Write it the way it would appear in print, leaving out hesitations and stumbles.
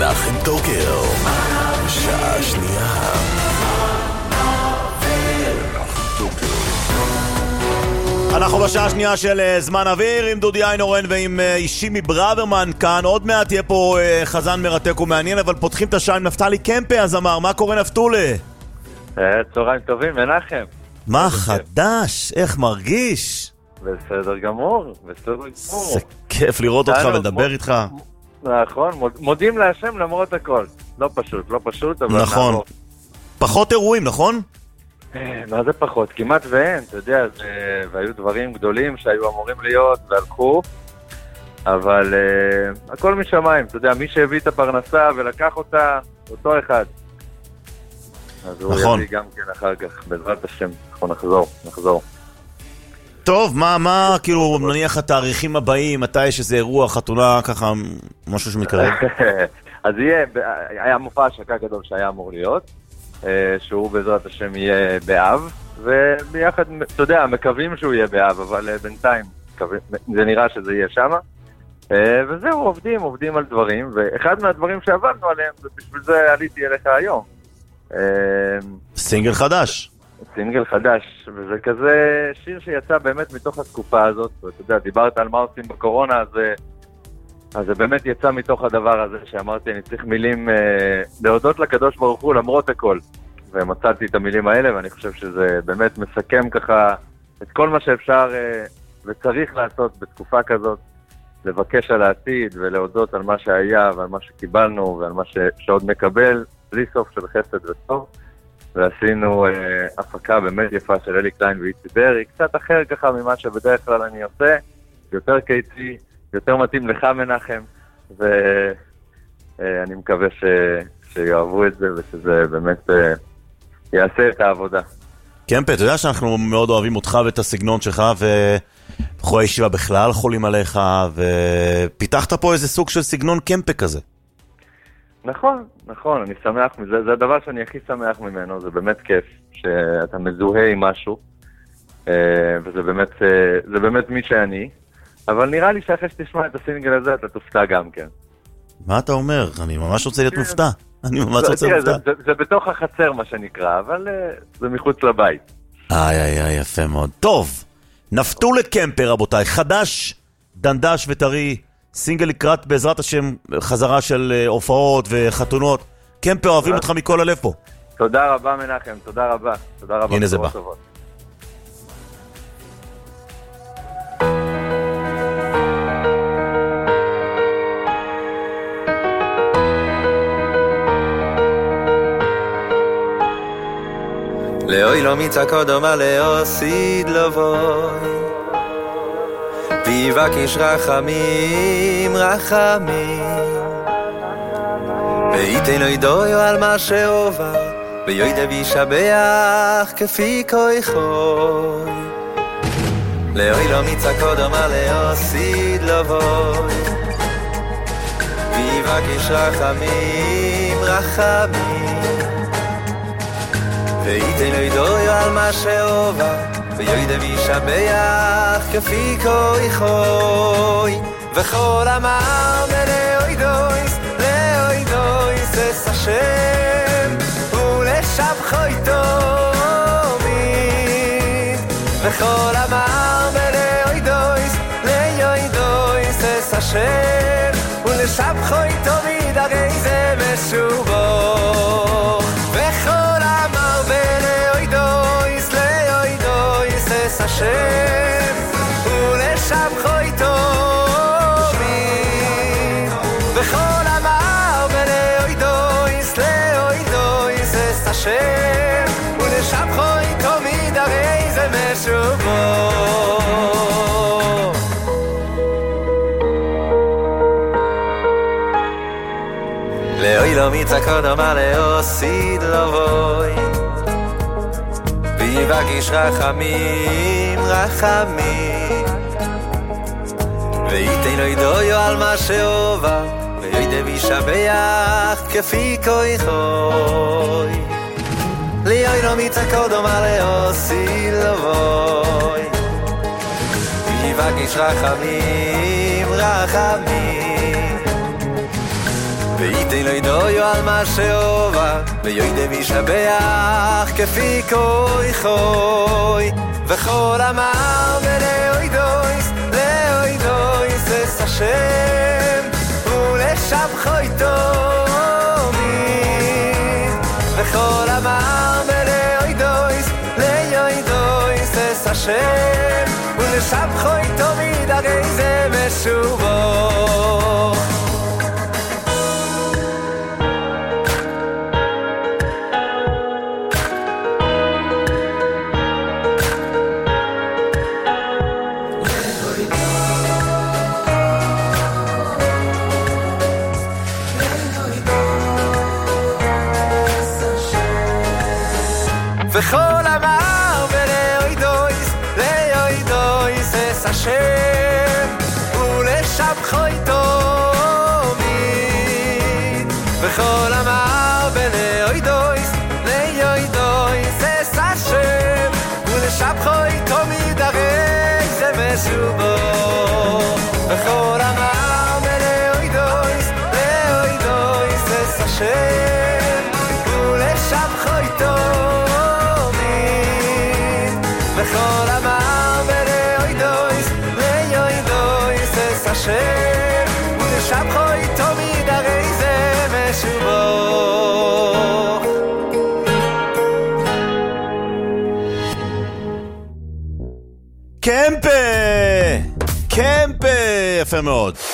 מנחם טוקר, שעה שנייה. אנחנו בשעה שנייה של זמן אוויר עם דודי איינורן ועם שימי ברוורמן כאן. עוד מעט תהיה פה חזן מרתק ומעניין, אבל פותחים את השעה עם נפתלי קמפה. אז אמר, מה קורה נפתולה? צהריים טובים, מנחם. מה חדש? איך מרגיש? בסדר גמור, בסדר גמור. זה כיף לראות אותך ולדבר איתך. נכון, מודים להשם למרות הכל. לא פשוט, אבל נכון. פחות אירועים, נכון? מה זה פחות? כמעט ואין, אתה יודע, והיו דברים גדולים שהיו אמורים להיות והלכו, אבל הכל משמיים, אתה יודע, מי שהביא את הפרנסה ולקח אותה, אותו אחד. אז הוא יביא גם כן אחר כך, בעזרת השם, אנחנו נחזור. טוב, מה, כאילו, נניח התאריכים הבאים, מתי יש איזה אירוע, חתונה, ככה, משהו שמתקרב? אז היה מופע השקה גדול שהיה אמור להיות, שהוא בעזרת השם יהיה באב, וביחד, אתה יודע, מקווים שהוא יהיה באב, אבל בינתיים זה נראה שזה יהיה שמה, וזהו, עובדים על דברים, ואחד מהדברים שעבדנו עליהם, ובשביל זה עליתי אליך היום. סינגל חדש, וזה כזה שיר שיצא באמת מתוך התקופה הזאת, ואתה יודע, דיברת על מה עושים בקורונה, אז זה באמת יצא מתוך הדבר הזה שאמרתי, אני צריך מילים להודות לקדוש ברוך הוא למרות הכל. ומצאתי את המילים האלה, ואני חושב שזה באמת מסכם ככה את כל מה שאפשר וצריך לעשות בתקופה כזאת, לבקש על העתיד ולהודות על מה שהיה ועל מה שקיבלנו ועל מה שעוד מקבל, בלי סוף של חסד וטוב. ועשינו הפקה באמת יפה של אלי קליין ואיצי ברי, קצת אחר ככה ממה שבדרך כלל אני עושה, יותר קיצי, יותר מתאים לך מנחם, ואני מקווה שיאהבו את זה ושזה באמת יעשה את העבודה. קמפה, אתה יודע שאנחנו מאוד אוהבים אותך ואת הסגנון שלך, ובחורי הישיבה בכלל חולים עליך, ופיתחת פה איזה סוג של סגנון קמפה כזה. נכון, אני שמח מזה, זה הדבר שאני הכי שמח ממנו, זה באמת כיף שאתה מזוהה עם משהו, וזה באמת מי שאני, אבל נראה לי שאחרי שתשמע את הסינגל הזה, אתה תופתע גם כן. מה אתה אומר? אני ממש רוצה להיות מופתע. זה בתוך החצר מה שנקרא, אבל זה מחוץ לבית. יפה מאוד. טוב, נפתולה קמפה רבותיי, חדש, דנדש וטרי, סינגל לקראת בעזרת השם חזרה של הופעות וחתונות. קמפה, אוהבים אותך מכל הלב פה. תודה רבה מנחם, תודה רבה. הנה זה בא. לאוי לא מצעקו דומה לאוסיד לבוי ויבקש רחמים וייתן לו ידויו על מה שעובר ויועיד וישבח כפי כוחוי. לאוי לא מצעקו דומה לאוסיד לבוי ויבקש רחמים וייתן לו ידויו על מה שעובר ויועיד וישבח כפי כוחוי. וכל אמר ולאוידויס אס השם ולשבחו תמיד. וכל אמר ולאוידויס אס השם ולשבחו תמיד, הרי זה משובח. וכל אמר ולאוידויס אס השם ולשבחו תמיד. וכל אמר ולאוידויס אס השם ולשבחו תמיד, הרי זה משובח. לאוי לא מצעקו דומה לאוסיד לבוי ויבקש רחמים וייתן לו ידויו על מה שעובר ויועיד וישבח כפי כוחוי. לאוי לא מצעקו דומה לאוסיד לבוי ויבקש רחמים וייתן לו ידויו על מה שאובה ויודע משבח כפי כוי חוי וכל אמר ולאוידויס לאוידויס אס השם ולשבחו תמיד וכל אמר ולאוידויס לאוידויס אס השם ולשבחו תמיד הרי זה משובו וכל אמר ולאוידויס לאוידויס אס השם ולשבחו תמיד וכל אמר ולאוידויס לאוידויס אס השם ולשבחו תמיד הרי זה משובו וכל אמר ולאוידויס לאוידויס אס השם ולשבחו וכל אמר ולאוידויס לאוידויס אס השם ולשבחו תמיד הרי זה משובו קמפה! קמפה! יפה מאוד.